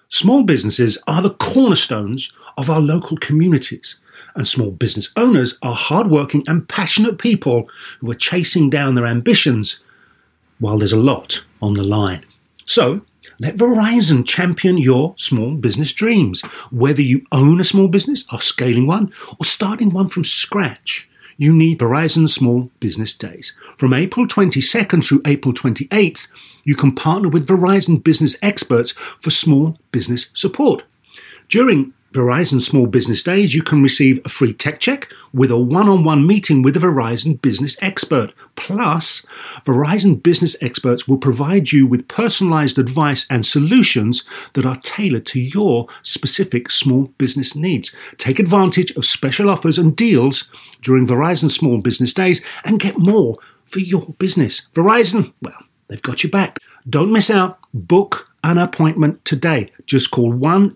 Small businesses are the cornerstones of our local communities, and small business owners are hardworking and passionate people who are chasing down their ambitions while there's a lot on the line. So, let Verizon champion your small business dreams. Whether you own a small business, are scaling one, or starting one from scratch, you need Verizon Small Business Days. From April 22nd through April 28th, you can partner with Verizon business experts for small business support. During Verizon Small Business Days, you can receive a free tech check with a one-on-one meeting with a Verizon business expert. Plus, Verizon business experts will provide you with personalized advice and solutions that are tailored to your specific small business needs. Take advantage of special offers and deals during Verizon Small Business Days and get more for your business. Verizon, well, they've got your back. Don't miss out. Book an appointment today. Just call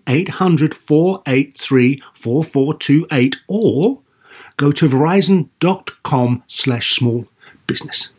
1-800-483-4428 or go to verizon.com/small business.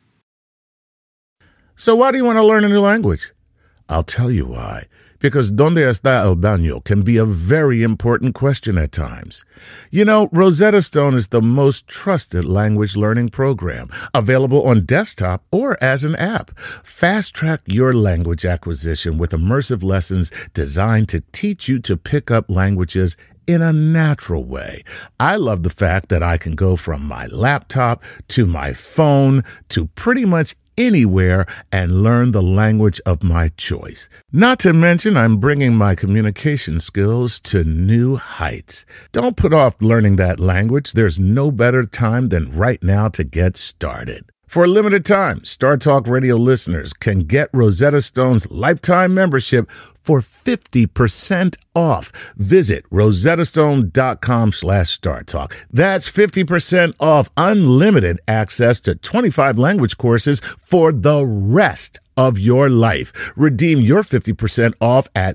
So why do you want to learn a new language? I'll tell you why. Because ¿Dónde está el baño? Can be a very important question at times. You know, Rosetta Stone is the most trusted language learning program, available on desktop or as an app. Fast-track your language acquisition with immersive lessons designed to teach you to pick up languages in a natural way. I love the fact that I can go from my laptop to my phone to pretty much anywhere and learn the language of my choice. Not to mention, I'm bringing my communication skills to new heights. Don't put off learning that language. There's no better time than right now to get started. For a limited time, Star Talk Radio listeners can get Rosetta Stone's lifetime membership for 50% off. Visit rosettastone.com/StarTalk. That's 50% off unlimited access to 25 language courses for the rest of your life. Redeem your 50% off at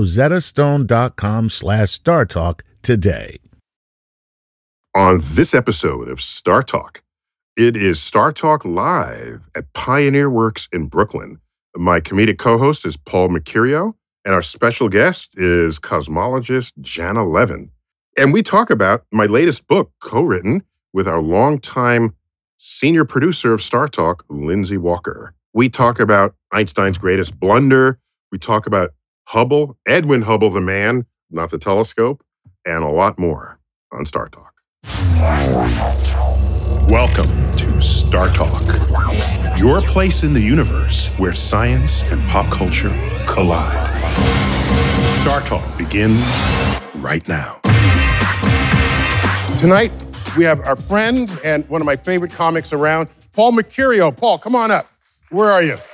rosettastone.com/StarTalk today. On this episode of Star Talk, it is Star Talk Live at Pioneer Works in Brooklyn. My comedic co-host is Paul Mercurio, and our special guest is cosmologist Janna Levin. And we talk about my latest book, co-written with our longtime senior producer of Star Talk, Lindsay Walker. We talk about Einstein's greatest blunder. We talk about Hubble, Edwin Hubble, the man, not the telescope, and a lot more on Star Talk. Welcome to Star Talk, your place in the universe where science and pop culture collide. Star Talk begins right now. Tonight, we have our friend and one of my favorite comics around, Paul Mercurio. Paul, come on up. Where are you?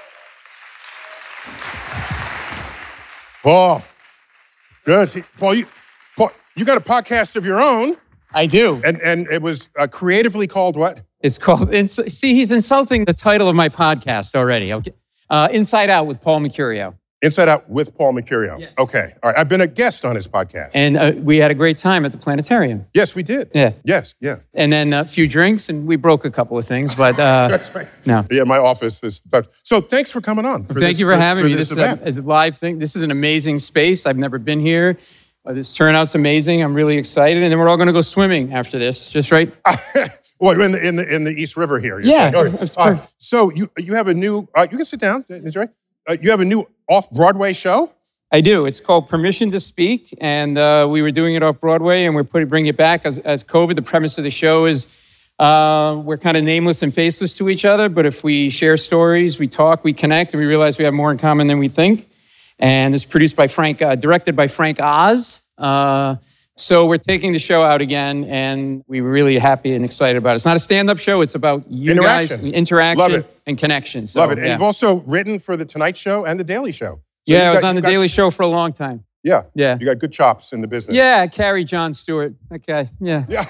Paul. Good. See, Paul, you got a podcast of your own. I do. And it was creatively called what? It's called, see, he's insulting the title of my podcast already. Okay. Inside Out with Paul Mercurio. Inside Out with Paul Mercurio. Yes. Okay. All right. I've been a guest on his podcast. And we had a great time at the planetarium. Yes, we did. Yeah. Yes, yeah. And then a few drinks, and we broke a couple of things, but That's right. no. Yeah, my office is... So thanks for coming on. Thank you for having me. This This event. is a live thing. This is an amazing space. I've never been here. This turnout's amazing. I'm really excited. And then we're all going to go swimming after this, just right? Well, in the East River here. You're Yeah. saying. Okay. So you have a new... you can sit down. That's right. You have a new off-Broadway show? I do. It's called Permission to Speak, and we were doing it off-Broadway, and we're bringing it back as COVID. The premise of the show is we're kind of nameless and faceless to each other, but if we share stories, we talk, we connect, and we realize we have more in common than we think. And it's produced by directed by Frank Oz. So we're taking the show out again, and we're really happy and excited about it. It's not a stand-up show. It's about you guys, interaction and connection. So, Love it. And you've also written for The Tonight Show and The Daily Show. So I was on The Daily Show for a long time. Yeah. Yeah. You got good chops in the business. Yeah, Carrie Jon Stewart. That guy. Yeah. Yeah.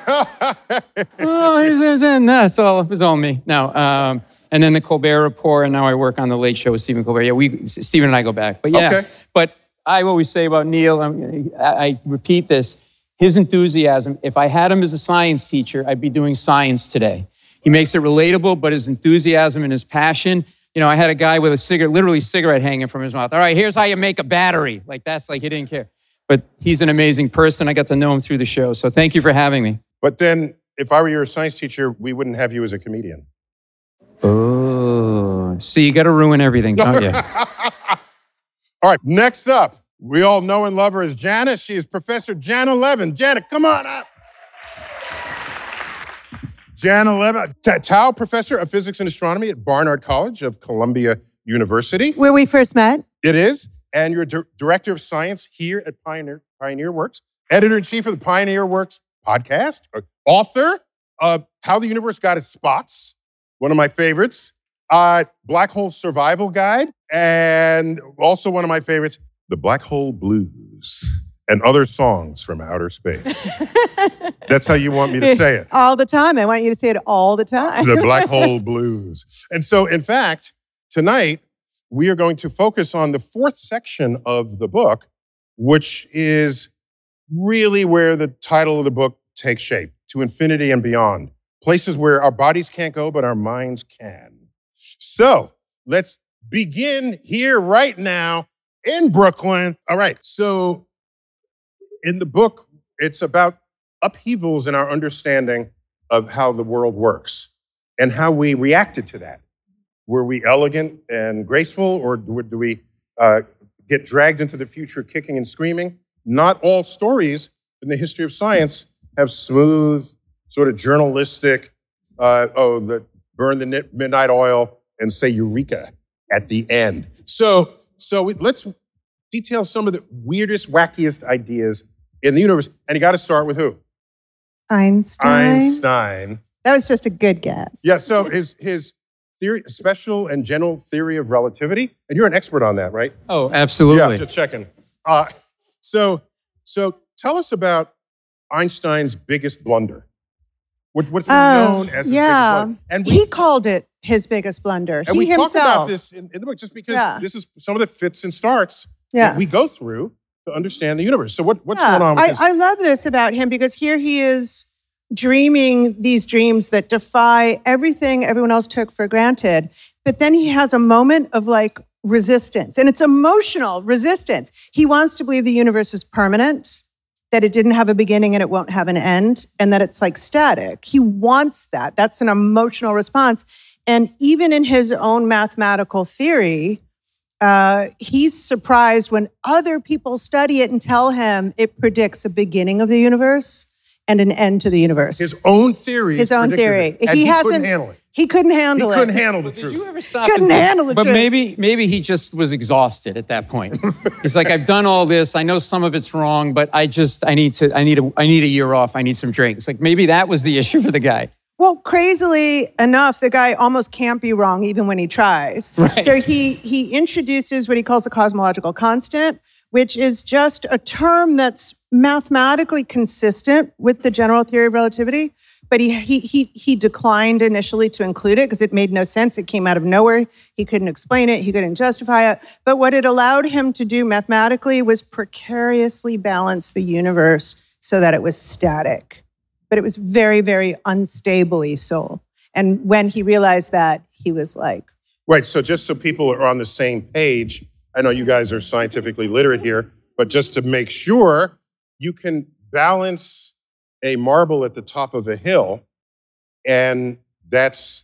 No, it was all me. No. And then the Colbert Report, and now I work on The Late Show with Stephen Colbert. Yeah, Stephen and I go back. But yeah. Okay. But I always say about Neil, I repeat this, his enthusiasm, if I had him as a science teacher, I'd be doing science today. He makes it relatable, but his enthusiasm and his passion I had a guy with a cigarette, literally cigarette hanging from his mouth. All right, here's how you make a battery. Like, that's like, he didn't care. But he's an amazing person. I got to know him through the show. So thank you for having me. But then, if I were your science teacher, we wouldn't have you as a comedian. Oh, see, you got to ruin everything, don't you? All right, next up, we all know and love her as Jana. She is Professor Jana Levin. Jana, come on up. Jana Levin, Tao Professor of Physics and Astronomy at Barnard College of Columbia University. Where we first met. It is. And you're Director of Science here at Pioneer Works, Editor-in-Chief of the Pioneer Works podcast, author of How the Universe Got Its Spots, one of my favorites, Black Hole Survival Guide, and also one of my favorites, The Black Hole Blues, and Other Songs from Outer Space. That's how you want me to say it. All the time. I want you to say it all the time. The Black Hole Blues. And so, in fact, tonight, we are going to focus on the fourth section of the book, which is really where the title of the book takes shape, To Infinity and Beyond. Places where our bodies can't go, but our minds can. So, let's begin here right now in Brooklyn. All right, so in the book, it's about upheavals in our understanding of how the world works and how we reacted to that. Were we elegant and graceful, or do we get dragged into the future kicking and screaming? Not all stories in the history of science have smooth, sort of journalistic, burn the midnight oil and say eureka at the end. So let's detail some of the weirdest, wackiest ideas in the universe. And you got to start with who? Einstein. That was just a good guess. Yeah, so his theory, special and general theory of relativity, and you're an expert on that, right? Oh, absolutely. Yeah, just checking. So tell us about Einstein's biggest blunder. What's known as his biggest blunder? And he called it his biggest blunder. And he we himself. talk about this in the book just because this is some of the fits and starts that we go through to understand the universe. So what's going on with this? I love this about him because here he is dreaming these dreams that defy everything everyone else took for granted. But then he has a moment of like resistance, and it's emotional resistance. He wants to believe the universe is permanent, that it didn't have a beginning and it won't have an end, and that it's like static. He wants that. That's an emotional response. And even in his own mathematical theory, he's surprised when other people study it and tell him it predicts a beginning of the universe and an end to the universe. His own theory. His own theory. And he couldn't handle it. He couldn't handle it. He couldn't handle the truth. Did you ever stop? Couldn't handle the truth. But truth. maybe he just was exhausted at that point. He's like, I've done all this. I know some of it's wrong, but I need a year off. I need some drinks. Like maybe that was the issue for the guy. Well, crazily enough, the guy almost can't be wrong even when he tries. Right. So he introduces what he calls the cosmological constant, which is just a term that's mathematically consistent with the general theory of relativity. But he declined initially to include it because it made no sense. It came out of nowhere. He couldn't explain it. He couldn't justify it. But what it allowed him to do mathematically was precariously balance the universe so that it was static. But it was very, very unstably so. And when he realized that, he was like... Right, so just so people are on the same page, I know you guys are scientifically literate here, but just to make sure, you can balance a marble at the top of a hill, and that's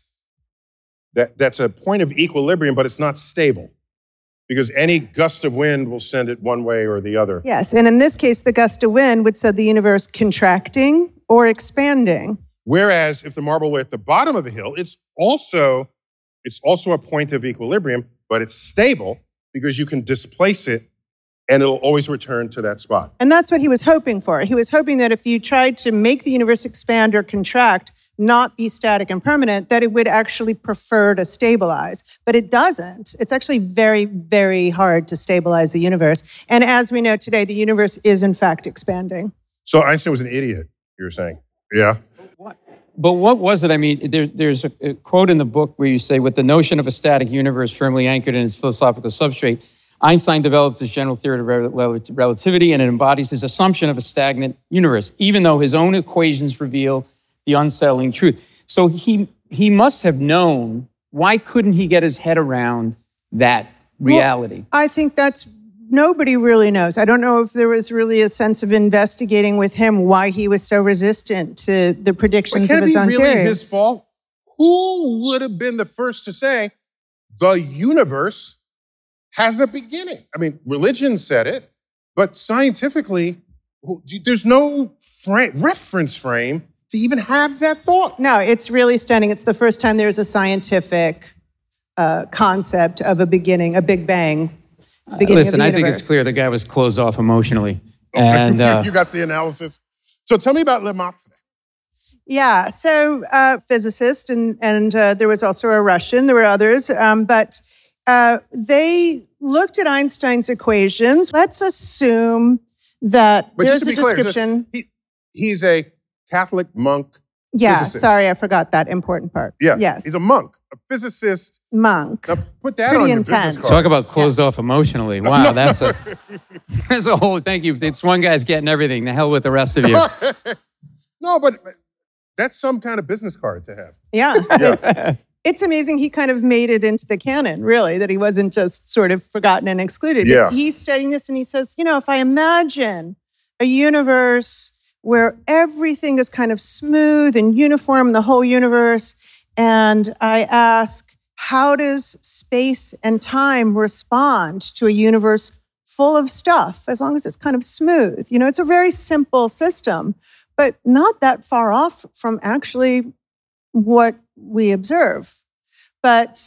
a point of equilibrium, but it's not stable, because any gust of wind will send it one way or the other. Yes, and in this case, the gust of wind would set the universe contracting or expanding. Whereas if the marble were at the bottom of a hill, it's also a point of equilibrium, but it's stable because you can displace it and it'll always return to that spot. And that's what he was hoping for. He was hoping that if you tried to make the universe expand or contract, not be static and permanent, that it would actually prefer to stabilize. But it doesn't. It's actually very, very hard to stabilize the universe. And as we know today, the universe is in fact expanding. So Einstein was an idiot, you were saying? Yeah. But what was it? I mean, there's a quote in the book where you say, with the notion of a static universe firmly anchored in its philosophical substrate, Einstein develops his general theory of relativity, and it embodies his assumption of a stagnant universe, even though his own equations reveal the unsettling truth. So he must have known Why couldn't he get his head around that reality? Well, I think nobody really knows. I don't know if there was really a sense of investigating with him why he was so resistant to the predictions of his own theory. Can it be really his fault? Who would have been the first to say the universe has a beginning? I mean, religion said it, but scientifically, there's no reference frame to even have that thought. No, it's really stunning. It's the first time there's a scientific concept of a beginning, a Big Bang. Listen, I think it's clear the guy was closed off emotionally. And you got the analysis. So tell me about Lemaitre. Yeah, so physicist, and there was also a Russian. There were others, but they looked at Einstein's equations. Let's assume that there's a description. Clear, he's a Catholic monk. Yeah, physicist. Sorry, I forgot that important part. Yeah, yes, he's a monk, a physicist. Monk. Now put that Pretty on your intense. business card. Talk about closed off emotionally. Wow, that's a whole. Thank you. It's one guy's getting everything. The hell with the rest of you. No, but that's some kind of business card to have. Yeah. It's amazing he kind of made it into the canon, really, that he wasn't just sort of forgotten and excluded. Yeah. He's studying this and he says, if I imagine a universe where everything is kind of smooth and uniform, the whole universe, and I ask, how does space and time respond to a universe full of stuff, as long as it's kind of smooth? It's a very simple system, but not that far off from actually what we observe. But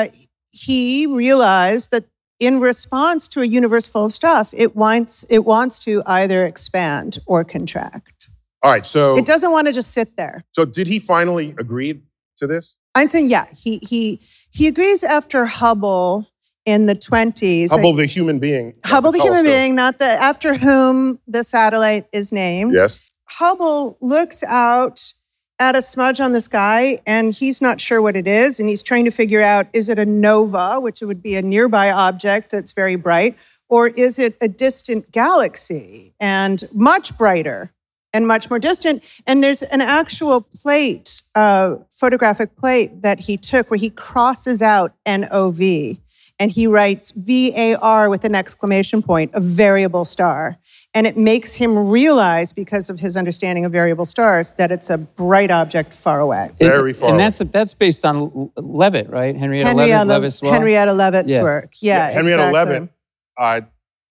he realized that in response to a universe full of stuff, it wants to either expand or contract. All right, so it doesn't want to just sit there. So did he finally agree to this? Einstein, yeah, he agrees after Hubble in the 20s. Hubble, the human being. Hubble, the human being, not the after whom the satellite is named. Yes. Hubble looks out at a smudge on the sky, and he's not sure what it is, and he's trying to figure out, is it a nova, which would be a nearby object that's very bright, or is it a distant galaxy and much brighter and much more distant? And there's an actual plate, photographic plate that he took where he crosses out NOV, and he writes VAR with an exclamation point, a variable star. And it makes him realize, because of his understanding of variable stars, that it's a bright object far away. Very far away. And that's based on Leavitt, right? Henrietta Leavitt's law? Henrietta Leavitt's work. Yeah, Henrietta exactly. Leavitt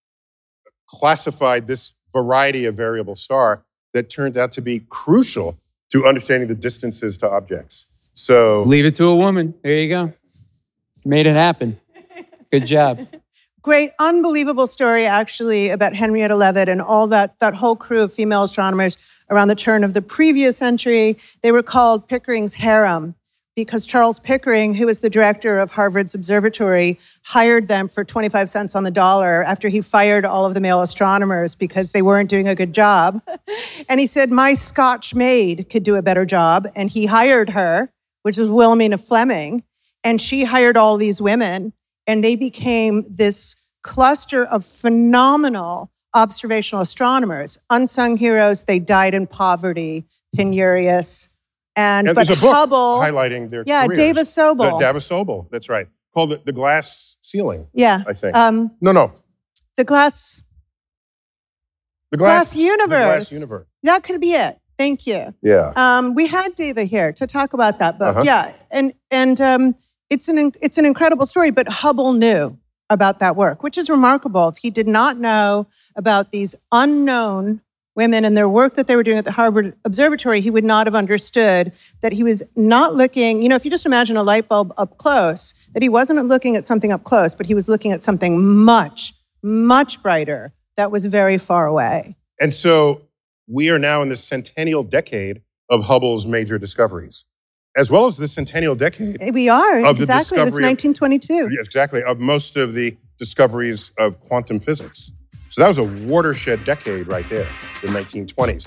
classified this variety of variable star that turned out to be crucial to understanding the distances to objects. So leave it to a woman. There you go. Made it happen. Good job. Great, unbelievable story, actually, about Henrietta Leavitt and all that whole crew of female astronomers around the turn of the previous century. They were called Pickering's harem because Charles Pickering, who was the director of Harvard's observatory, hired them for 25 cents on the dollar after he fired all of the male astronomers because they weren't doing a good job. And he said, my Scotch maid could do a better job. And he hired her, which was Wilhelmina Fleming, and she hired all these women. And they became this cluster of phenomenal observational astronomers, unsung heroes. They died in poverty, penurious. And but there's a book Hubble, highlighting their careers. Davis Sobel. Davis Sobel, that's right. Called The Glass Ceiling, yeah, I think. No. The Glass Universe. The Glass Universe. That could be it. Thank you. Yeah. We had David here to talk about that book. Uh-huh. Yeah, and it's an incredible story, but Hubble knew about that work, which is remarkable. If he did not know about these unknown women and their work that they were doing at the Harvard Observatory, he would not have understood that he was not looking, if you just imagine a light bulb up close, that he wasn't looking at something up close, but he was looking at something much, much brighter that was very far away. And so we are now in the centennial decade of Hubble's major discoveries, as well as the centennial decade. We are, of the exactly. It was 1922. Exactly, of most of the discoveries of quantum physics. So that was a watershed decade right there, the 1920s.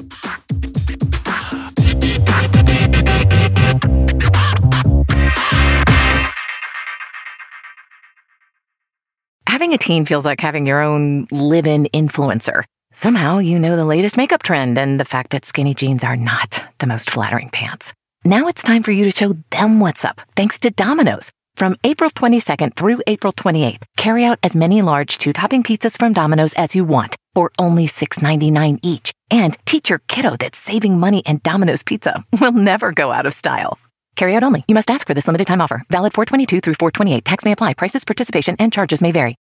Having a teen feels like having your own live-in influencer. Somehow you know the latest makeup trend and the fact that skinny jeans are not the most flattering pants. Now it's time for you to show them what's up, thanks to Domino's. From April 22nd through April 28th, carry out as many large 2-topping pizzas from Domino's as you want for only $6.99 each. And teach your kiddo that saving money and Domino's Pizza will never go out of style. Carry out only. You must ask for this limited time offer. Valid 4/22 through 4/28. Tax may apply. Prices, participation, and charges may vary.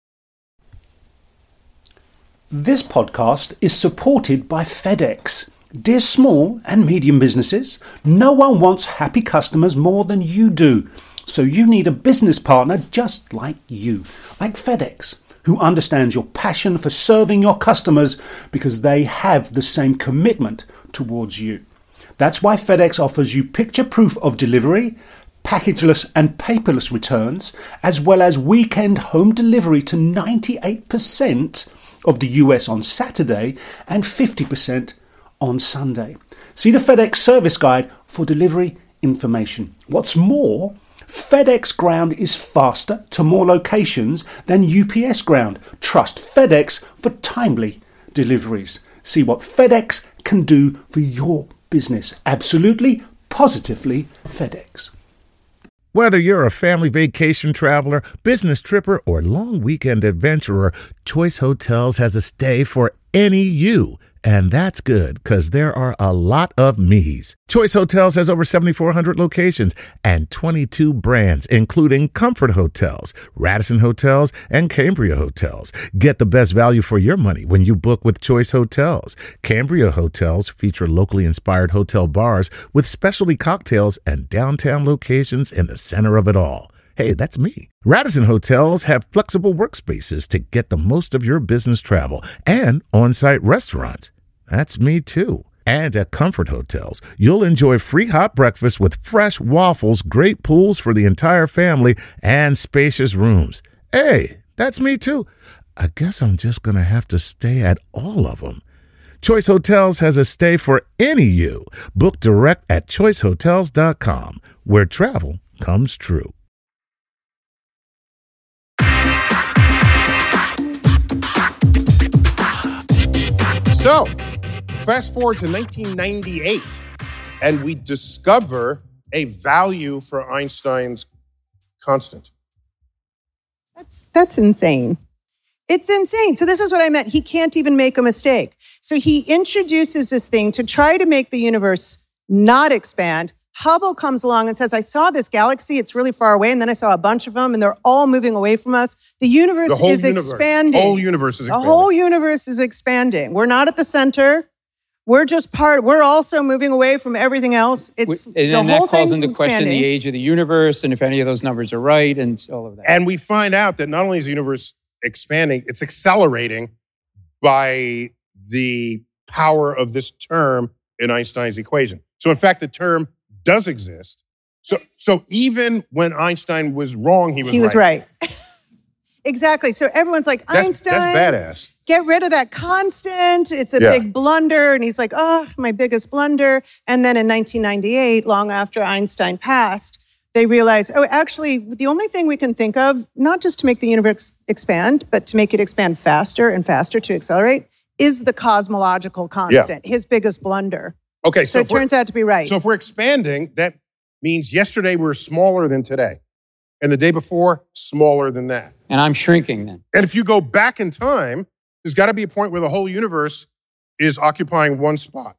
This podcast is supported by FedEx. Dear small and medium businesses, no one wants happy customers more than you do. So you need a business partner just like you, like FedEx, who understands your passion for serving your customers because they have the same commitment towards you. That's why FedEx offers you picture proof of delivery, packageless and paperless returns, as well as weekend home delivery to 98% of the US on Saturday and 50% on Sunday. See the FedEx service guide for delivery information. What's more, FedEx Ground is faster to more locations than UPS Ground. Trust FedEx for timely deliveries. See what FedEx can do for your business. Absolutely, positively FedEx. Whether you're a family vacation traveler, business tripper, or long weekend adventurer, Choice Hotels has a stay for any you. And that's good, because there are a lot of me's. Choice Hotels has over 7,400 locations and 22 brands, including Comfort Hotels, Radisson Hotels, and Cambria Hotels. Get the best value for your money when you book with Choice Hotels. Cambria Hotels feature locally inspired hotel bars with specialty cocktails and downtown locations in the center of it all. Hey, that's me. Radisson Hotels have flexible workspaces to get the most of your business travel and on-site restaurants. That's me too. And at Comfort Hotels, you'll enjoy free hot breakfast with fresh waffles, great pools for the entire family, and spacious rooms. Hey, that's me too. I guess I'm just going to have to stay at all of them. Choice Hotels has a stay for any you. Book direct at choicehotels.com, where travel comes true. So, fast forward to 1998, and we discover a value for Einstein's constant. That's insane. It's insane. So this is what I meant. He can't even make a mistake. So he introduces this thing to try to make the universe not expand. Hubble comes along and says, I saw this galaxy. It's really far away. And then I saw a bunch of them, and they're all moving away from us. The universe is expanding. The whole universe is expanding. The whole universe is expanding. We're not at the center. We're just part. We're also moving away from everything else. It's and the then whole that calls thing's into question expanding. the age of the universe and if any of those numbers are right and all of that. And we find out that not only is the universe expanding, it's accelerating by the power of this term in Einstein's equation. So in fact, the term does exist. So even when Einstein was wrong, he was right. Exactly. So everyone's like, Einstein, that's badass. Get rid of that constant. It's a big blunder. And he's like, oh, my biggest blunder. And then in 1998, long after Einstein passed, they realized, oh, actually, the only thing we can think of, not just to make the universe expand, but to make it expand faster and faster to accelerate, is the cosmological constant, his biggest blunder. Okay, so it turns out to be right. So if we're expanding, that means yesterday we're smaller than today. And the day before, smaller than that. And I'm shrinking then. And if you go back in time, there's got to be a point where the whole universe is occupying one spot.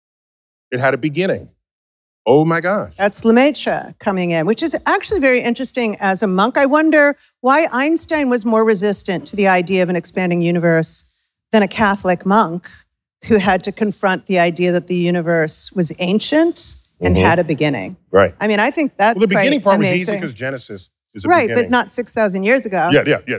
It had a beginning. Oh my gosh. That's Lemaitre coming in, which is actually very interesting as a monk. I wonder why Einstein was more resistant to the idea of an expanding universe than a Catholic monk who had to confront the idea that the universe was ancient and had a beginning. Right. I mean, I think that's the beginning part amazing. was easy because Genesis is a right, beginning. but not 6,000 years ago. Yeah.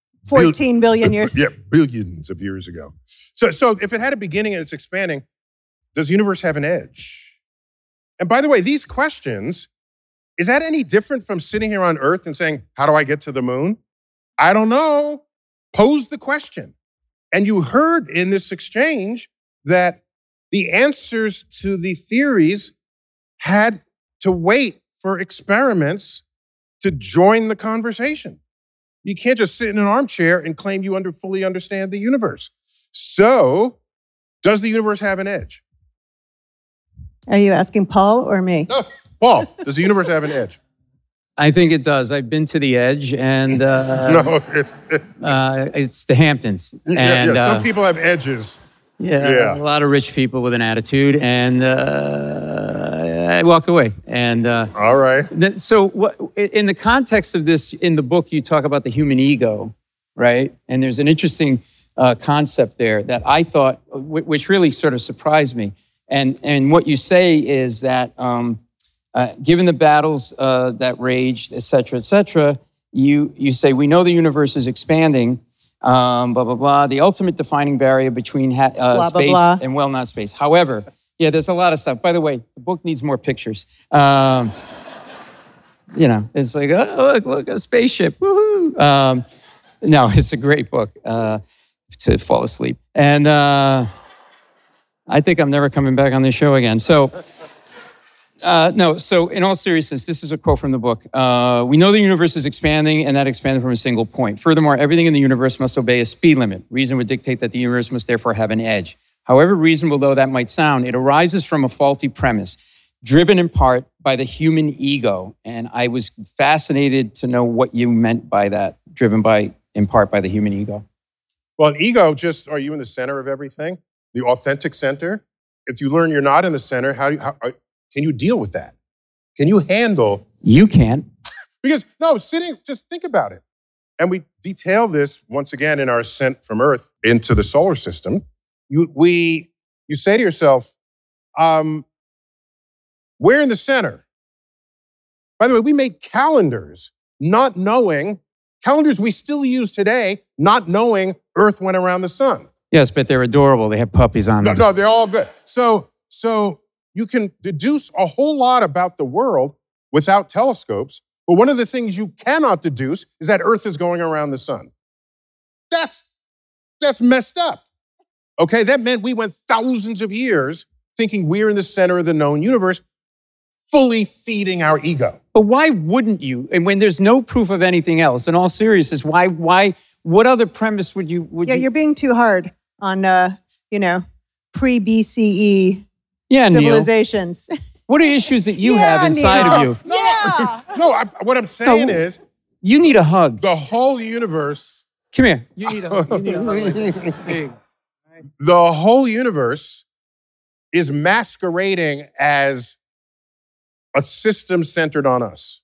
14 billion years. Yeah, billions of years ago. So if it had a beginning and it's expanding, does the universe have an edge? And by the way, these questions, is that any different from sitting here on Earth and saying, how do I get to the moon? I don't know. Pose the question. And you heard in this exchange that the answers to the theories had to wait for experiments to join the conversation. You can't just sit in an armchair and claim you fully understand the universe. So, does the universe have an edge? Are you asking Paul or me? No, Paul, does the universe have an edge? I think it does. I've been to the edge, and No, it's the Hamptons. And some people have edges. a lot of rich people with an attitude, and I walked away. And all right. So, what, in the context of this, in the book, you talk about the human ego, right? And there's an interesting concept there that I thought, which really sort of surprised me. And what you say is that given the battles that raged, et cetera, you say, we know the universe is expanding, blah, blah, blah, the ultimate defining barrier between blah, space blah. and, well, not space. However, there's a lot of stuff. By the way, the book needs more pictures. It's like, oh, look, a spaceship, woohoo. No, it's a great book to fall asleep. And I think I'm never coming back on this show again. So, so in all seriousness, this is a quote from the book. We know the universe is expanding, and that expanded from a single point. Furthermore, everything in the universe must obey a speed limit. Reason would dictate that the universe must therefore have an edge. However reasonable though that might sound, it arises from a faulty premise, driven in part by the human ego. And I was fascinated to know what you meant by that, driven in part by the human ego. Well, an ego, are you in the center of everything? The authentic center? If you learn you're not in the center, how can you deal with that? Can you handle? You can't. Because, just think about it. And we detail this once again in our ascent from Earth into the solar system. You say to yourself, we're in the center. By the way, we made calendars calendars we still use today, not knowing Earth went around the sun. Yes, but they're adorable. They have puppies on them. No, they're all good. So you can deduce a whole lot about the world without telescopes. But one of the things you cannot deduce is that Earth is going around the sun. That's messed up. Okay, that meant we went thousands of years thinking we're in the center of the known universe, fully feeding our ego. But why wouldn't you? And when there's no proof of anything else, in all seriousness, why, what other premise would you? You're being too hard on, pre-BCE civilizations. Neil. What are issues that you have inside of you? What I'm saying is... You need a hug. The whole universe... Come here. You need a hug. The whole universe is masquerading as a system centered on us.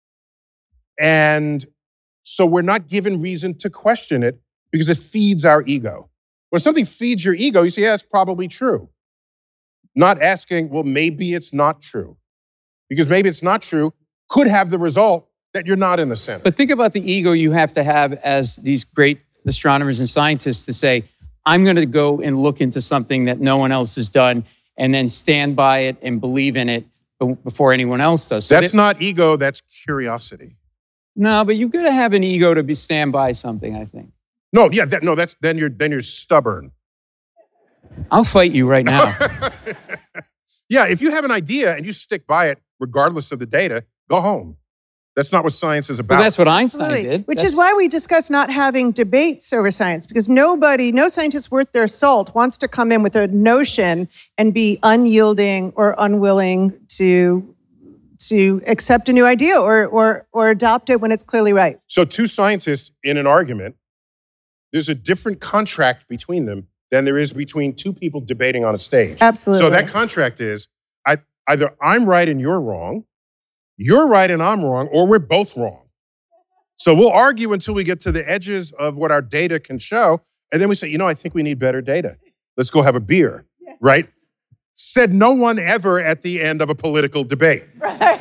And so we're not given reason to question it because it feeds our ego. When something feeds your ego, you say, yeah, it's probably true. Not asking, well, maybe it's not true. Because maybe it's not true could have the result that you're not in the center. But think about the ego you have to have as these great astronomers and scientists to say, I'm going to go and look into something that no one else has done and then stand by it and believe in it before anyone else does. So that's not ego, that's curiosity. No, but you've got to have an ego to stand by something, I think. No, yeah, then you're stubborn. I'll fight you right now. Yeah, if you have an idea and you stick by it, regardless of the data, go home. That's not what science is about. Well, that's what Einstein did. Which is why we discuss not having debates over science, because no scientist worth their salt wants to come in with a notion and be unyielding or unwilling to accept a new idea or adopt it when it's clearly right. So two scientists in an argument, there's a different contract between them than there is between two people debating on a stage. Absolutely. So that contract is either I'm right and you're wrong, you're right and I'm wrong, or we're both wrong. So we'll argue until we get to the edges of what our data can show, and then we say, I think we need better data. Let's go have a beer, right? Said no one ever at the end of a political debate. Right.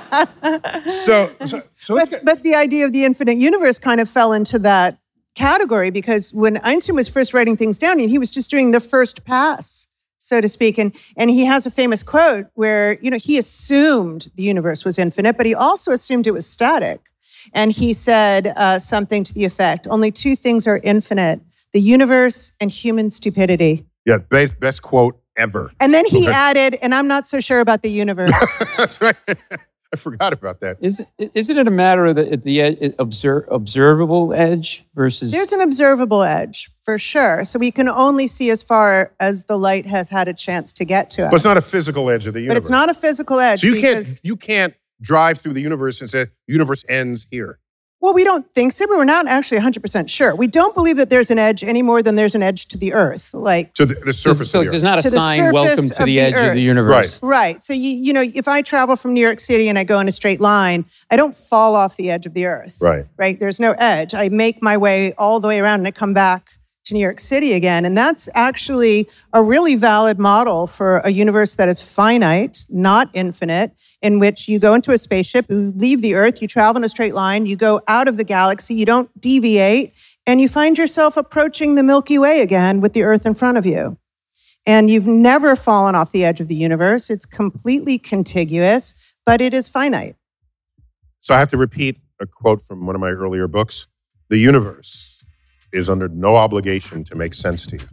But the idea of the infinite universe kind of fell into that category because when Einstein was first writing things down, he was just doing the first pass, so to speak. And he has a famous quote where, he assumed the universe was infinite, but he also assumed it was static. And he said something to the effect, only two things are infinite, the universe and human stupidity. Yeah, best quote ever. And then he added, and I'm not so sure about the universe. That's right. I forgot about that. Isn't it a matter of the observable edge versus... There's an observable edge, for sure. So we can only see as far as the light has had a chance to get to us. But it's not a physical edge of the universe. But it's not a physical edge. So you can't drive through the universe and say, the universe ends here? Well, we don't think so, but we're not actually 100% sure. We don't believe that there's an edge any more than there's an edge to the Earth. Like to the surface so of the there's Earth. not a To the sign, welcome surface to the of the edge of Earth. the universe. Right. So, you know, if I travel from New York City and I go in a straight line, I don't fall off the edge of the Earth. Right. Right? There's no edge. I make my way all the way around and I come back to New York City again. And that's actually a really valid model for a universe that is finite, not infinite, in which you go into a spaceship, you leave the Earth, you travel in a straight line, you go out of the galaxy, you don't deviate, and you find yourself approaching the Milky Way again with the Earth in front of you. And you've never fallen off the edge of the universe. It's completely contiguous, but it is finite. So I have to repeat a quote from one of my earlier books. The universe is under no obligation to make sense to you.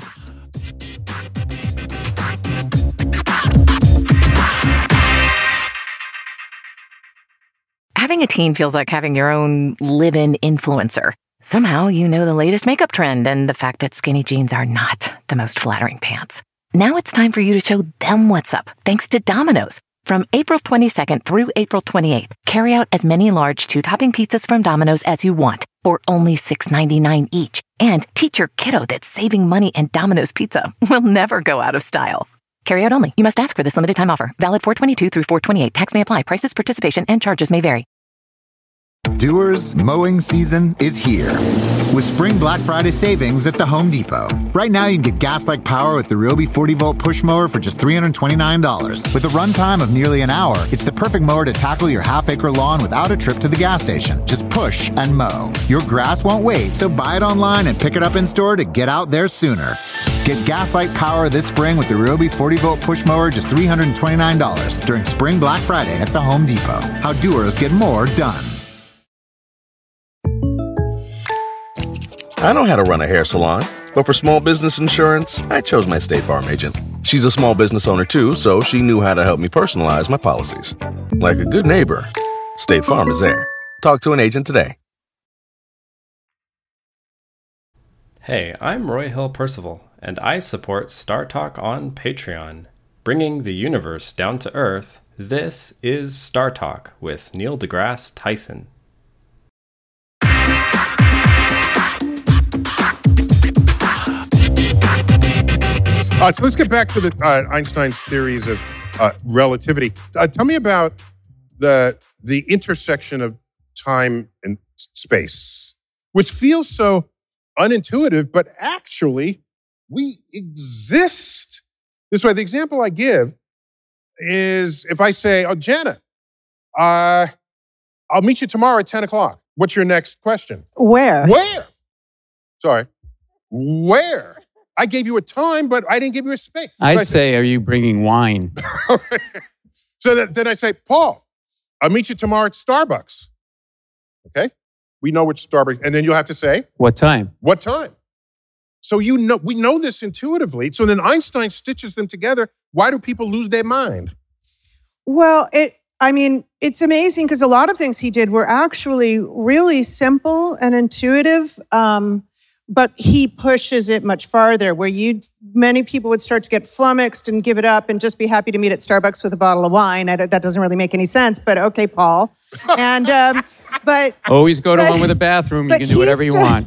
Having a teen feels like having your own live-in influencer. Somehow you know the latest makeup trend and the fact that skinny jeans are not the most flattering pants. Now it's time for you to show them what's up, thanks to Domino's. From April 22nd through April 28th, carry out as many large 2-topping pizzas from Domino's as you want, for only $6.99 each. And teach your kiddo that saving money and Domino's Pizza will never go out of style. Carry out only. You must ask for this limited time offer. Valid 4/22 through 4/28. Tax may apply. Prices, participation, and charges may vary. Dewar's mowing season is here with Spring Black Friday savings at the Home Depot. Right now, you can get gas-like power with the Ryobi 40-volt push mower for just $329. With a runtime of nearly an hour, it's the perfect mower to tackle your half-acre lawn without a trip to the gas station. Just push and mow. Your grass won't wait, so buy it online and pick it up in-store to get out there sooner. Get gas-like power this spring with the Ryobi 40-volt push mower, just $329 during Spring Black Friday at the Home Depot. How doers get more done. I know how to run a hair salon, but for small business insurance, I chose my State Farm agent. She's a small business owner too, so she knew how to help me personalize my policies. Like a good neighbor, State Farm is there. Talk to an agent today. Hey, I'm Roy Hill Percival, and I support Star Talk on Patreon. Bringing the universe down to Earth, this is Star Talk with Neil deGrasse Tyson. So let's get back to the Einstein's theories of relativity. Tell me about the intersection of time and space, which feels so unintuitive, but actually we exist this way. The example I give is if I say, oh, Janet, I'll meet you tomorrow at 10 o'clock. What's your next question? Where? Where? Sorry. Where? I gave you a time, but I didn't give you a space. I'd say, are you bringing wine? So then I say, Paul, I'll meet you tomorrow at Starbucks. Okay? We know which Starbucks. And then you'll have to say, What time? what time? So we know this intuitively. So then Einstein stitches them together. Why do people lose their mind? Well, it's amazing because a lot of things he did were actually really simple and intuitive, but he pushes it much farther, where many people would start to get flummoxed and give it up and just be happy to meet at Starbucks with a bottle of wine. That doesn't really make any sense, but okay, Paul. And but always go to one with a bathroom. You can do whatever you want.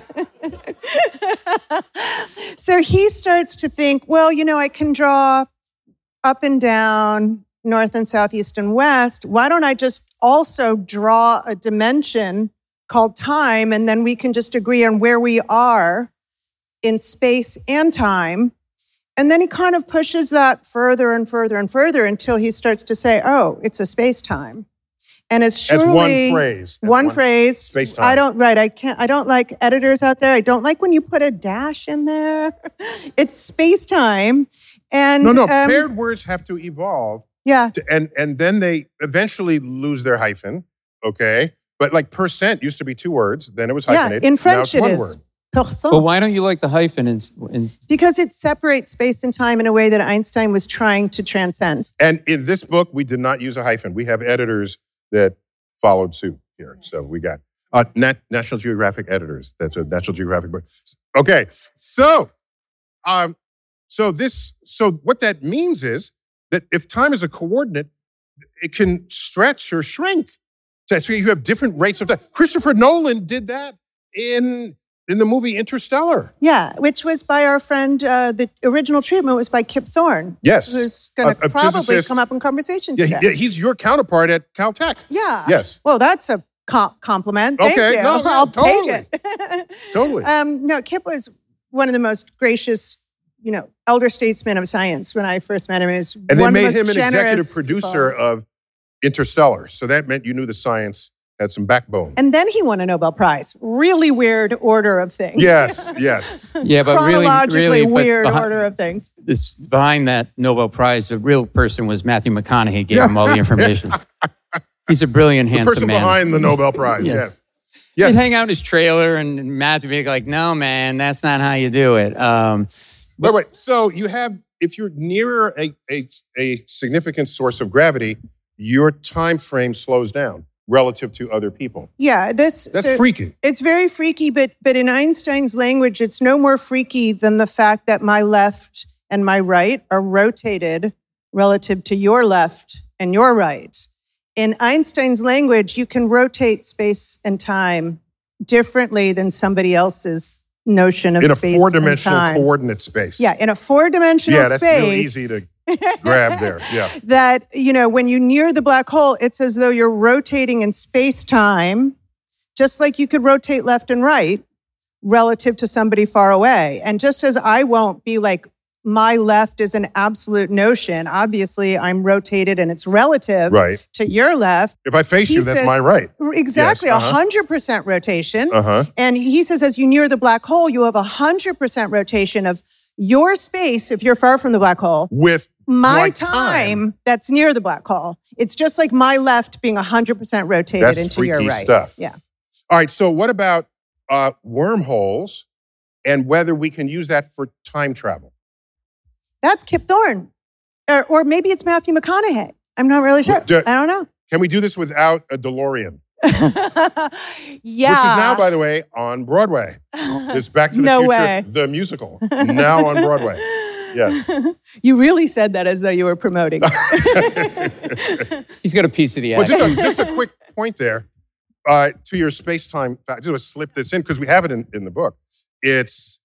So he starts to think, well, I can draw up and down, north and south, east and west. Why don't I just also draw a dimension called time, and then we can just agree on where we are in space and time. And then he kind of pushes that further and further and further until he starts to say, oh, it's a space-time. And it's surely As one phrase. One phrase. Space-time. I don't like editors out there. I don't like when you put a dash in there. It's space-time. And No, paired words have to evolve. Yeah. And then they eventually lose their hyphen, okay? But like percent used to be 2 words, then it was hyphenated. Yeah, in French now it's it 1 is. word. Percent. But why don't you like the hyphen? In Because it separates space and time in a way that Einstein was trying to transcend. And in this book, we did not use a hyphen. We have editors that followed suit here. So we got National Geographic editors. That's a National Geographic book. Okay, so what that means is that if time is a coordinate, it can stretch or shrink. So you have different rates of time. Christopher Nolan did that in the movie Interstellar. Yeah, which was by our friend, the original treatment was by Kip Thorne. Yes. Who's going to probably physicist. come up in conversation Yeah, today. he's your counterpart at Caltech. Yeah. Yes. Well, that's a compliment. Thank Okay. you. No, yeah, I'll totally. take it. Totally. No, Kip was one of the most gracious, elder statesmen of science when I first met him. He was And they one of the made most him an executive generous producer people. of Interstellar. So that meant you knew the science had some backbone. And then he won a Nobel Prize. Really weird order of things. Yes. Yeah, but Chronologically but weird order of things. behind that Nobel Prize, the real person was Matthew McConaughey, gave him all the information. He's a brilliant, The handsome person man. behind the Nobel Prize. Yes. Yes. He'd hang out in his trailer, and Matthew would be like, "No, man, that's not how you do it." Wait. So you have, if you're nearer a significant source of gravity, your time frame slows down relative to other people. Yeah, That's freaky. It's very freaky, but in Einstein's language, it's no more freaky than the fact that my left and my right are rotated relative to your left and your right. In Einstein's language, you can rotate space and time differently than somebody else's notion of In a space and four-dimensional time. coordinate space. Yeah, in a four-dimensional Yeah, that's space. real easy to grab there. Yeah. That, when you near the black hole, it's as though you're rotating in space-time, just like you could rotate left and right relative to somebody far away. And just as I won't be like, my left is an absolute notion, obviously I'm rotated and it's relative Right. to your left. If I face He you, that's says- my right. Exactly, Yes, uh-huh. 100% rotation. Uh-huh. And he says, as you near the black hole, you have 100% rotation of your space, if you're far from the black hole, With my like time that's near the black hole. It's just like my left being 100% rotated That's into your freaky right. stuff. Yeah. All right. So what about wormholes and whether we can use that for time travel? That's Kip Thorne. Or maybe it's Matthew McConaughey. I'm not really sure. I don't know. Can we do this without a DeLorean? Yeah. Which is now, by the way, on Broadway. It's Back to the No Future, way. the musical, now on Broadway. Yes. You really said that as though you were promoting it. He's got a piece of the Well, action. just a quick point there. To your space-time fact, just want to slip this in because we have it in the book. It's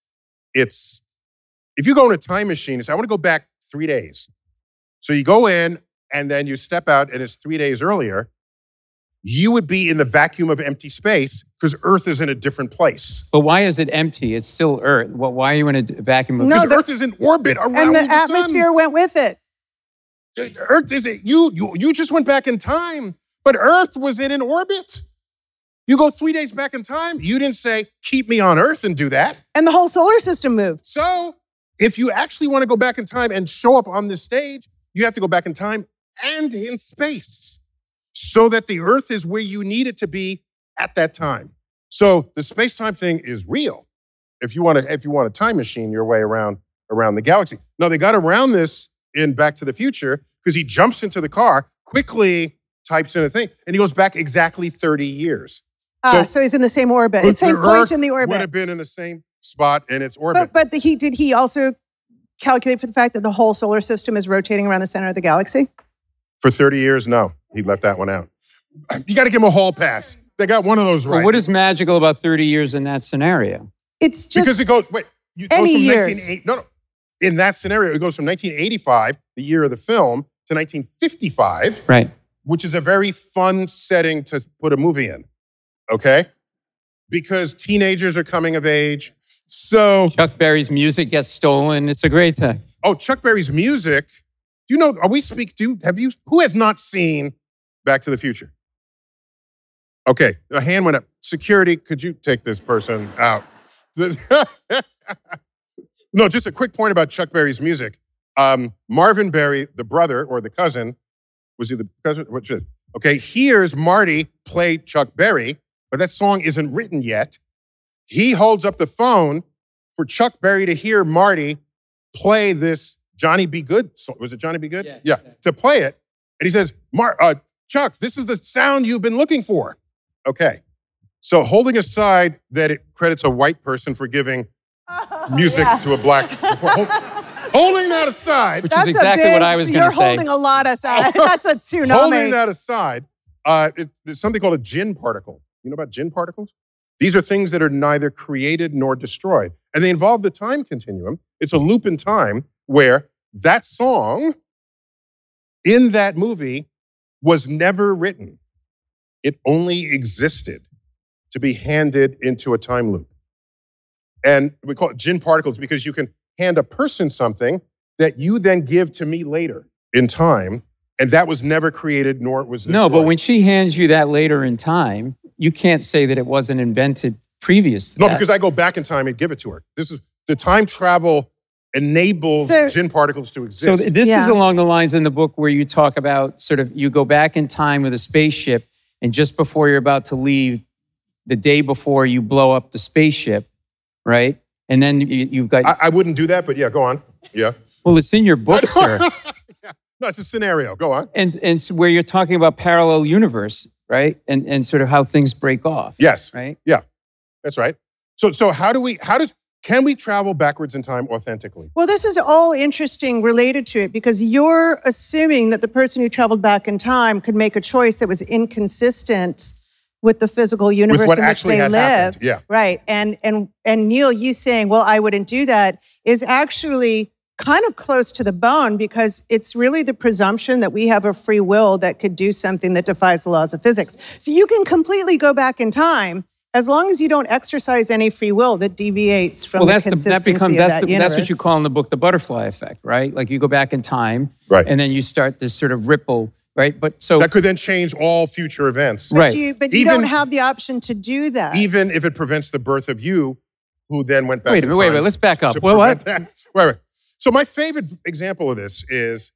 if you go in a time machine, it's I want to go back 3 days. So you go in and then you step out and it's 3 days earlier. You would be in the vacuum of empty space because Earth is in a different place. But why is it empty? It's still Earth. Why are you in a vacuum of... No, Because Earth is in orbit around And the sun. atmosphere went with it. Earth is you just went back in time, but Earth was in an orbit. You go 3 days back in time. You didn't say, keep me on Earth and do that. And the whole solar system moved. So if you actually want to go back in time and show up on this stage, you have to go back in time and in space so that the Earth is where you need it to be at that time. So the space-time thing is real. If you want a time machine your way around the galaxy. Now, they got around this in Back to the Future because he jumps into the car, quickly types in a thing, and he goes back exactly 30 years. So he's in the same orbit. the It's same point Earth in the would orbit. have been in the same spot in its orbit. But did he also calculate for the fact that the whole solar system is rotating around the center of the galaxy? For 30 years, no. He left that one out. You got to give him a hall pass. They got one of those right. Well, what is magical about 30 years in that scenario? It's just Because it goes, wait, it goes any from years. 1980, no. In that scenario, it goes from 1985, the year of the film, to 1955, Right. which is a very fun setting to put a movie in, okay? Because teenagers are coming of age. So, Chuck Berry's music gets stolen. It's a great thing. Chuck Berry's music, do you know, who has not seen Back to the Future? Okay, a hand went up. Security, could you take this person out? No, just a quick point about Chuck Berry's music. Marvin Berry, the brother or the cousin, was he the cousin? Okay, here's Marty play Chuck Berry, but that song isn't written yet. He holds up the phone for Chuck Berry to hear Marty play this Johnny B. Good song. Was it Johnny B. Good? Yeah, to play it. And he says, Chuck, this is the sound you've been looking for. Okay. So holding aside that it credits a white person for giving music to a black... Holding that aside. Which is exactly what I was going to say. You're holding a lot aside. That's a tsunami. Holding that aside, there's something called a gin particle. You know about gin particles? These are things that are neither created nor destroyed. And they involve the time continuum. It's a loop in time where that song in that movie was never written. It only existed to be handed into a time loop. And we call it gin particles because you can hand a person something that you then give to me later in time, and that was never created nor was destroyed. No, but when she hands you that later in time, you can't say that it wasn't invented previous to that. No, because I go back in time and give it to her. This is the time travel enables gin particles to exist. So this is along the lines in the book where you talk about sort of you go back in time with a spaceship, and just before you're about to leave, the day before you blow up the spaceship, right? And then you've got... I wouldn't do that, but yeah, go on. Yeah. Well, it's in your book, sir. Yeah. No, it's a scenario. Go on. And so where you're talking about parallel universe, right? And sort of how things break off. Yes. Right? Yeah. That's right. So can we travel backwards in time authentically? Well, this is all interesting related to it because you're assuming that the person who traveled back in time could make a choice that was inconsistent with the physical universe in which they live. Yeah. Right. And Neil, you saying, well, I wouldn't do that is actually kind of close to the bone because it's really the presumption that we have a free will that could do something that defies the laws of physics. So you can completely go back in time as long as you don't exercise any free will that deviates from the consistency of that universe. That's what you call in the book the butterfly effect, right? Like you go back in time, right, and then you start this sort of ripple, right? But so that could then change all future events, right? But you don't have the option to do that, even if it prevents the birth of you, who then went back. Wait a minute. Let's back up. Well, what? Wait. So my favorite example of this is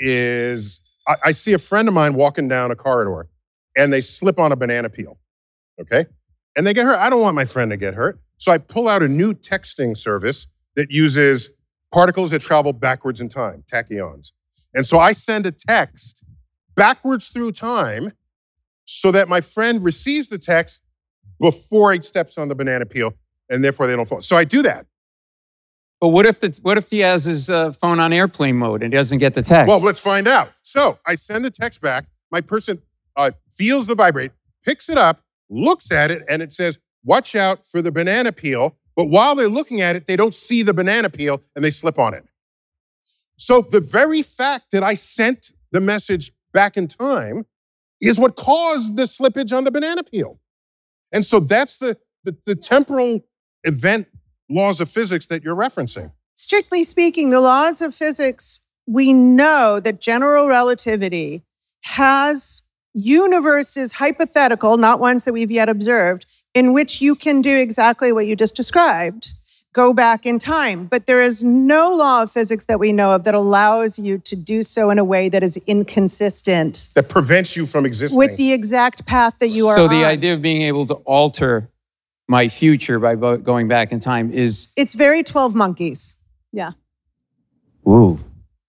I see a friend of mine walking down a corridor, and they slip on a banana peel, okay? And they get hurt. I don't want my friend to get hurt. So I pull out a new texting service that uses particles that travel backwards in time, tachyons. And so I send a text backwards through time so that my friend receives the text before he steps on the banana peel, and therefore they don't fall. So I do that. But what if he has his phone on airplane mode and he doesn't get the text? Well, let's find out. So I send the text back. My person feels the vibrate, picks it up, looks at it, and it says, watch out for the banana peel. But while they're looking at it, they don't see the banana peel and they slip on it. So the very fact that I sent the message back in time is what caused the slippage on the banana peel. And so that's the temporal event laws of physics that you're referencing. Strictly speaking, the laws of physics, we know that general relativity has universes, hypothetical, not ones that we've yet observed, in which you can do exactly what you just described, go back in time. But there is no law of physics that we know of that allows you to do so in a way that is inconsistent. That prevents you from existing. With the exact path that you are on. So the idea of being able to alter my future by going back in time is... It's very 12 Monkeys. Yeah. Ooh.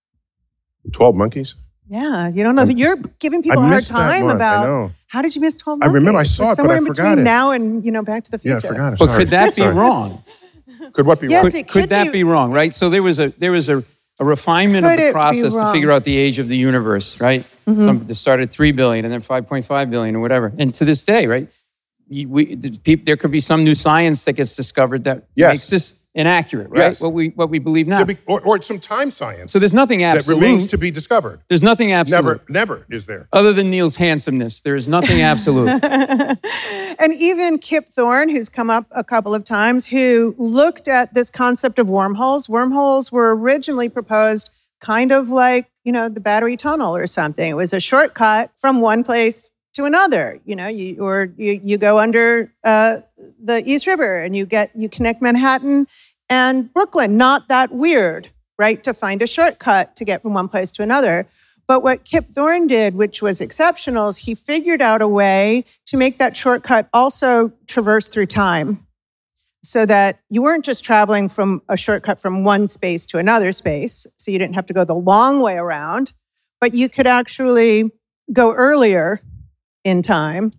12 Monkeys? Yeah, you don't know. You're giving people a hard time about how did you miss 12 Monkeys? I remember I saw it, but I forgot it. Somewhere in between now and Back to the Future. Yeah, I forgot it. But could that be wrong? Could what be yes, wrong? It could that be wrong, right? So there was a refinement of the process to figure out the age of the universe, right? Mm-hmm. Some started 3 billion and then 5.5 billion or whatever. And to this day, right? There could be some new science that gets discovered that makes this inaccurate, right? Yes. What we believe now. Or some time science. So there's nothing absolute. That remains to be discovered. There's nothing absolute. Never is there. Other than Neil's handsomeness, there is nothing absolute. And even Kip Thorne, who's come up a couple of times, who looked at this concept of wormholes. Wormholes were originally proposed kind of like, the battery tunnel or something. It was a shortcut from one place to another. You go under the East River and you connect Manhattan and Brooklyn. Not that weird, right? To find a shortcut to get from one place to another. But what Kip Thorne did, which was exceptional, is he figured out a way to make that shortcut also traverse through time so that you weren't just traveling from a shortcut from one space to another space, so you didn't have to go the long way around, but you could actually go earlier in time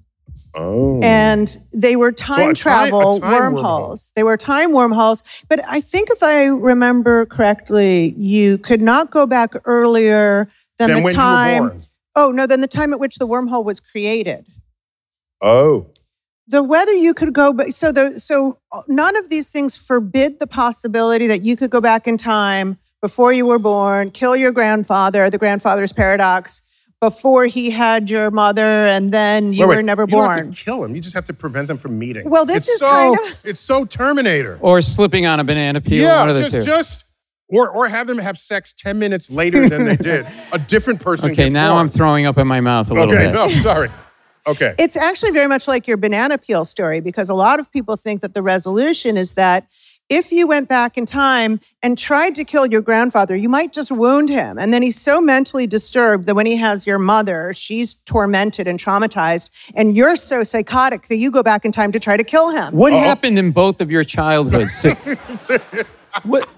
Oh. And they were time travel wormholes. They were time wormholes. But I think if I remember correctly, you could not go back earlier than the when time. you were born. Oh, no, than the time at which the wormhole was created. Oh. Whether you could go, so none of these things forbid the possibility that you could go back in time before you were born, kill your grandfather, the grandfather's paradox, before he had your mother, and then you were never born. You don't have to kill him. You just have to prevent them from meeting. Well, this is kind of... It's so Terminator. Or slipping on a banana peel. Yeah, one of the two. Or have them have sex 10 minutes later than they did. A different person. Okay, now born. I'm throwing up in my mouth a little bit. Okay, no, sorry. Okay. It's actually very much like your banana peel story, because a lot of people think that the resolution is that if you went back in time and tried to kill your grandfather, you might just wound him. And then he's so mentally disturbed that when he has your mother, she's tormented and traumatized, and you're so psychotic that you go back in time to try to kill him. What happened in both of your childhoods? What?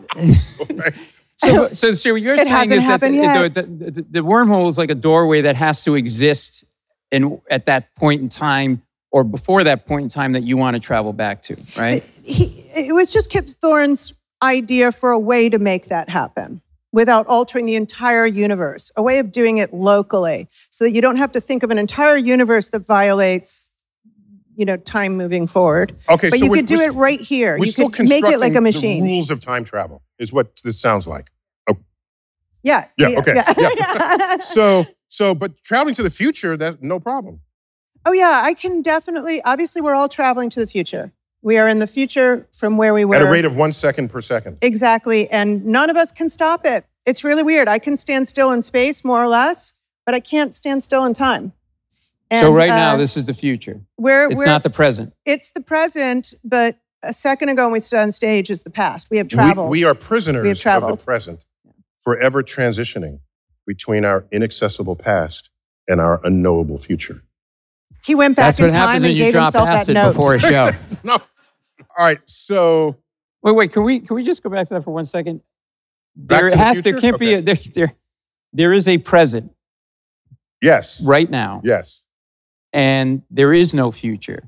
So what you're saying is that the wormhole is like a doorway that has to exist at that point in time, or before that point in time, that you want to travel back to, right? It was just Kip Thorne's idea for a way to make that happen without altering the entire universe, a way of doing it locally so that you don't have to think of an entire universe that violates, time moving forward. Okay, but so you could do it right here. You could make it like a machine. The rules of time travel is what this sounds like. Oh. Yeah. Okay. Yeah. But traveling to the future, that's no problem. Oh, yeah, I can definitely. Obviously, we're all traveling to the future. We are in the future from where we were. At a rate of 1 second per second. Exactly. And none of us can stop it. It's really weird. I can stand still in space, more or less, but I can't stand still in time. And, so now, this is the future. It's not the present. It's the present, but a second ago when we stood on stage is the past. We have traveled. We are prisoners of the present, forever transitioning between our inaccessible past and our unknowable future. He went back in time and gave himself that note. Before a show. No. All right, so... Wait, can we just go back to that for 1 second? There is a present. Yes. Right now. Yes. And there is no future.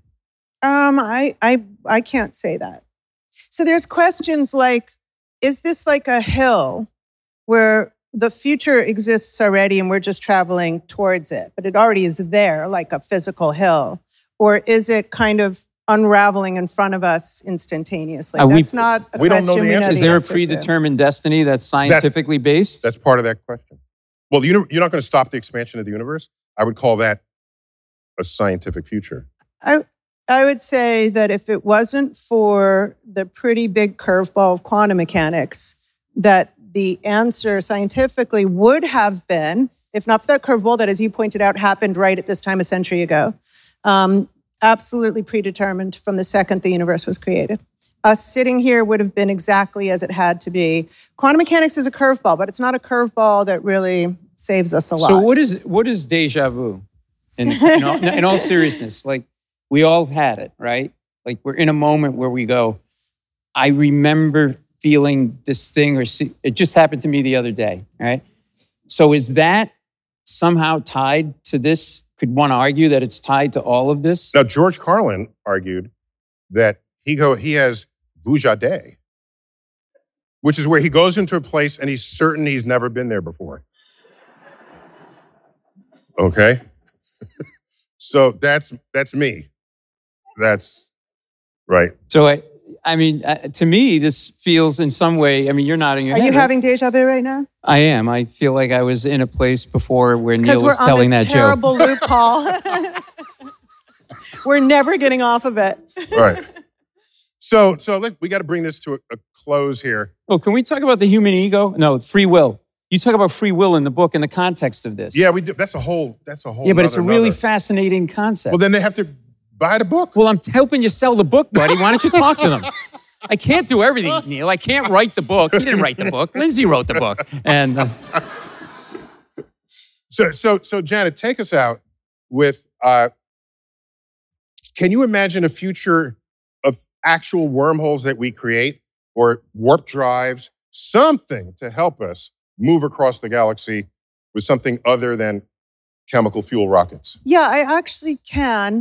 I can't say that. So there's questions like, is this like a hill where the future exists already and we're just traveling towards it, but it already is there, like a physical hill? Or is it kind of unraveling in front of us instantaneously? That's not a question we know the answer. Is there a predetermined destiny that's scientifically based? That's part of that question. Well, you're not going to stop the expansion of the universe. I would call that a scientific future. I would say that if it wasn't for the pretty big curveball of quantum mechanics, that the answer scientifically would have been, if not for that curveball that, as you pointed out, happened right at this time a century ago, absolutely predetermined from the second the universe was created. Us sitting here would have been exactly as it had to be. Quantum mechanics is a curveball, but it's not a curveball that really saves us a lot. So what is deja vu? In all seriousness, like we all had it, right? Like we're in a moment where we go, I remember feeling this thing, or it just happened to me the other day, right? So is that somehow tied to this? Could one argue that it's tied to all of this? Now, George Carlin argued that he has vujade, which is where he goes into a place and he's certain he's never been there before. Okay? So that's me. That's right. So I mean, to me, this feels in some way, I mean, you're nodding your head. Are you having deja vu right now? I am. I feel like I was in a place before where Neil was telling that joke. Because we're on this terrible loop, Paul. We're never getting off of it. Right. So we got to bring this to a close here. Oh, can we talk about the human ego? No, free will. You talk about free will in the book in the context of this. Yeah, we do. That's a whole. Yeah, but it's a really fascinating concept. Well, then they have to buy the book. Well, I'm helping you sell the book, buddy. Why don't you talk to them? I can't do everything, Neil. I can't write the book. He didn't write the book. Lindsay wrote the book. And So Janet, take us out with. Can you imagine a future of actual wormholes that we create, or warp drives, something to help us move across the galaxy with something other than chemical fuel rockets? Yeah, I actually can.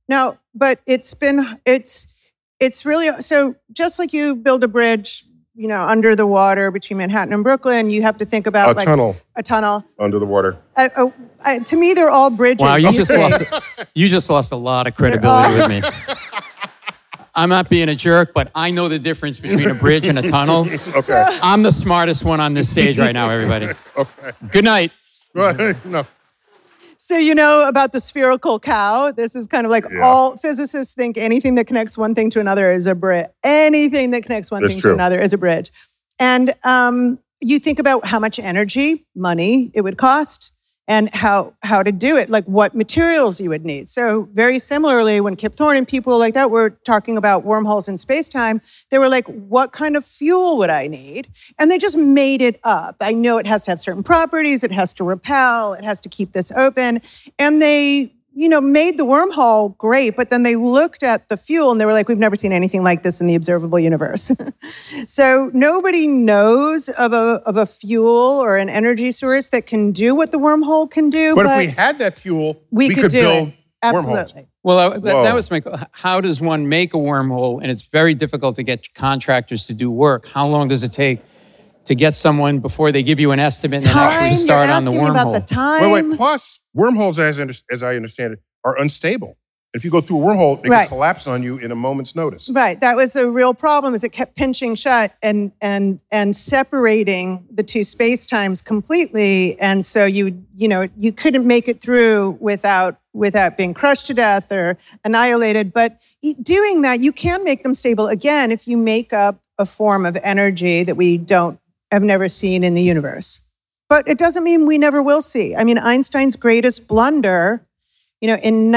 No, but it's really, so just like you build a bridge, under the water between Manhattan and Brooklyn, you have to think about a tunnel under the water. To me, they're all bridges. Wow, you just lost a lot of credibility with me. I'm not being a jerk, but I know the difference between a bridge and a tunnel. Okay. I'm the smartest one on this stage right now, everybody. Okay. Good night. No. So you know about the spherical cow. This is kind of like all physicists think anything that connects one thing to another is a bridge. Anything that connects one thing to another is a bridge. And you think about how much energy, money it would cost, and how to do it, like what materials you would need. So very similarly, when Kip Thorne and people like that were talking about wormholes in space-time, they were like, what kind of fuel would I need? And they just made it up. I know it has to have certain properties, it has to repel, it has to keep this open. And they, made the wormhole great, but then they looked at the fuel and they were like, we've never seen anything like this in the observable universe. So nobody knows of a fuel or an energy source that can do what the wormhole can do. But if we had that fuel, we could do build it. Absolutely. wormholes. Well, that was how does one make a wormhole? And it's very difficult to get contractors to do work. How long does it take to get someone before they give you an estimate and then actually start on the wormhole? About the time. Wait. Plus, wormholes, as I understand it, are unstable. If you go through a wormhole, it can collapse on you in a moment's notice. Right. That was a real problem, is it kept pinching shut and separating the two space-times completely. And so you couldn't make it through without being crushed to death or annihilated. But doing that, you can make them stable again if you make up a form of energy that we have never seen in the universe. But it doesn't mean we never will see. I mean, Einstein's greatest blunder, in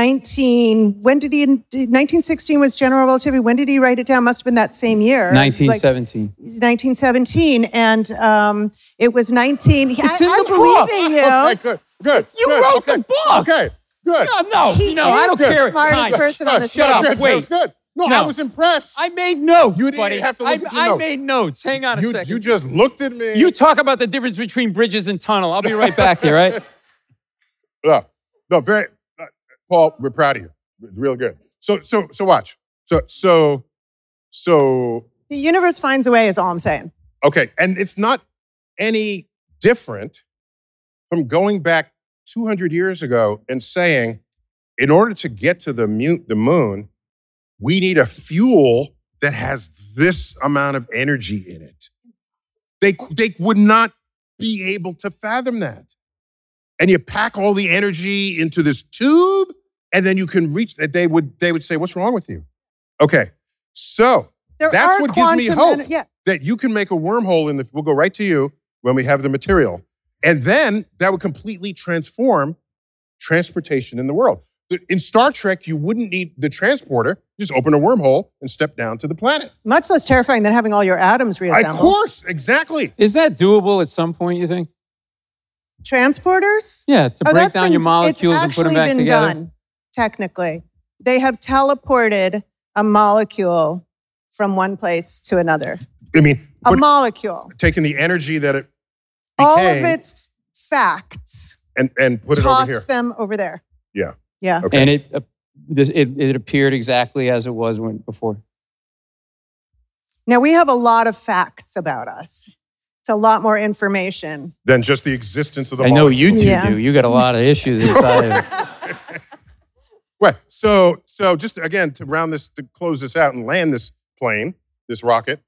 1916 was general relativity. When did he write it down? Must have been that same year. 1917. 1917. And it was 19... It's in I'm the book. believing you. Okay, good. You wrote the book. Okay, good. No, I don't care. The smartest person on the Shut up. Good. Wait. That's good. No, I was impressed. I made notes, You didn't buddy. have to look at your I notes. made notes. Hang on a second. You just looked at me. You talk about the difference between bridges and tunnel. I'll be right back there, right? No, very... Paul, we're proud of you. It's real good. So watch. So The universe finds a way, is all I'm saying. okay, and it's not any different from going back 200 years ago and saying, in order to get to the moon, we need a fuel that has this amount of energy in it. They would not be able to fathom that. And you pack all the energy into this tube, and then you can reach that. They would say, what's wrong with you? Okay, so that's what gives me hope that you can make a wormhole we'll go right to you when we have the material. And then that would completely transform transportation in the world. In Star Trek, you wouldn't need the transporter. Just open a wormhole and step down to the planet. Much less terrifying than having all your atoms reassembled. Of course, exactly. Is that doable at some point, you think? Transporters? Yeah, to break down your molecules and put them back together. It's actually been done, technically. They have teleported a molecule from one place to another. I mean, a molecule. Taking the energy that it became. All of its facts. And put it over here. Tossed them over there. Yeah. Yeah. Okay. And it appeared exactly as it was before. Now, we have a lot of facts about us. It's a lot more information. Than just the existence of the I molecule. know you two do. You got a lot of issues inside of it. Well, so just again, to close this out and land this plane, this rocket.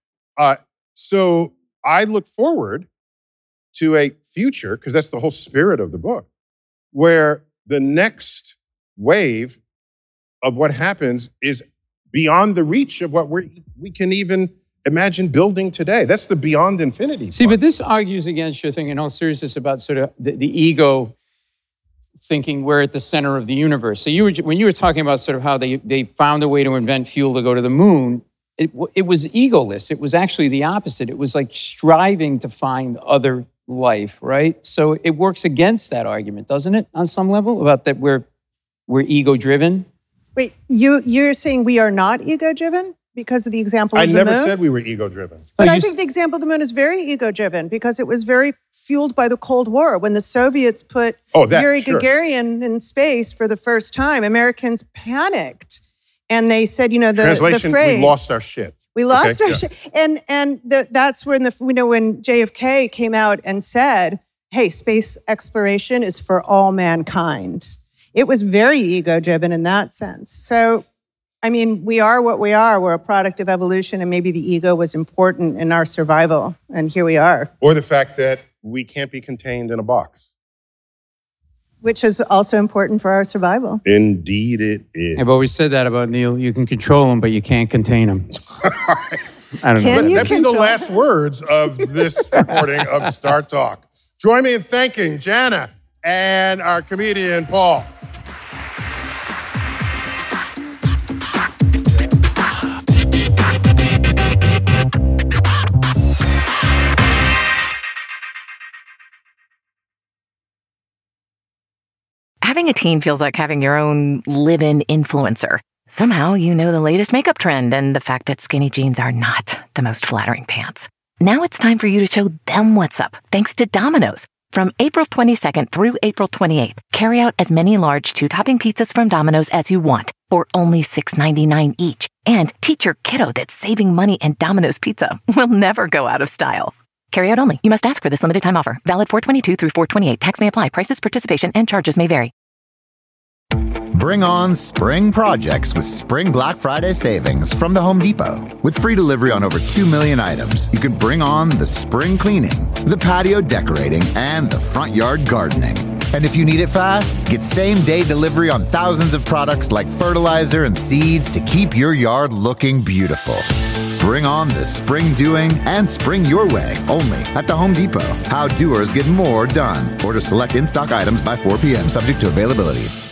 So I look forward to a future, because that's the whole spirit of the book, where the next wave of what happens is beyond the reach of what we can even imagine building today. That's the beyond infinity. See, but this argues against your thing in all seriousness about sort of the ego thinking we're at the center of the universe. So when you were talking about sort of how they found a way to invent fuel to go to the moon, it was egoless. It was actually the opposite. It was like striving to find other life, right? So it works against that argument, doesn't it, on some level, about that we're ego-driven? Wait, you're saying we are not ego-driven? because of the example of I the never moon. said we were ego-driven. But I think the example of the moon is very ego-driven because it was very fueled by the Cold War. When the Soviets put Yuri Gagarin in space for the first time, Americans panicked. And they said, the Translation, phrase, we lost our shit. We lost our shit. And that's when when JFK came out and said, hey, space exploration is for all mankind. It was very ego-driven in that sense. So, we are what we are. We're a product of evolution, and maybe the ego was important in our survival, and here we are. Or the fact that we can't be contained in a box. Which is also important for our survival. Indeed it is. I've always said that about Neil. You can control him, but you can't contain him. I don't know. That'd be the last words of this recording of Star Talk. Join me in thanking Jana and our comedian, Paul. Having a teen feels like having your own live-in influencer. Somehow you know the latest makeup trend and the fact that skinny jeans are not the most flattering pants. Now it's time for you to show them what's up, thanks to Domino's. From April 22nd through April 28th, carry out as many large 2-topping pizzas from Domino's as you want, for only $6.99 each. And teach your kiddo that saving money and Domino's Pizza will never go out of style. Carry out only. You must ask for this limited time offer. Valid 4/22 through 4/28. Tax may apply. Prices, participation, and charges may vary. Bring on spring projects with Spring Black Friday savings from the Home Depot. With free delivery on over 2 million items, you can bring on the spring cleaning, the patio decorating, and the front yard gardening. And if you need it fast, get same-day delivery on thousands of products like fertilizer and seeds to keep your yard looking beautiful. Bring on the spring doing and spring your way only at the Home Depot. How doers get more done. Order select in-stock items by 4 p.m. subject to availability.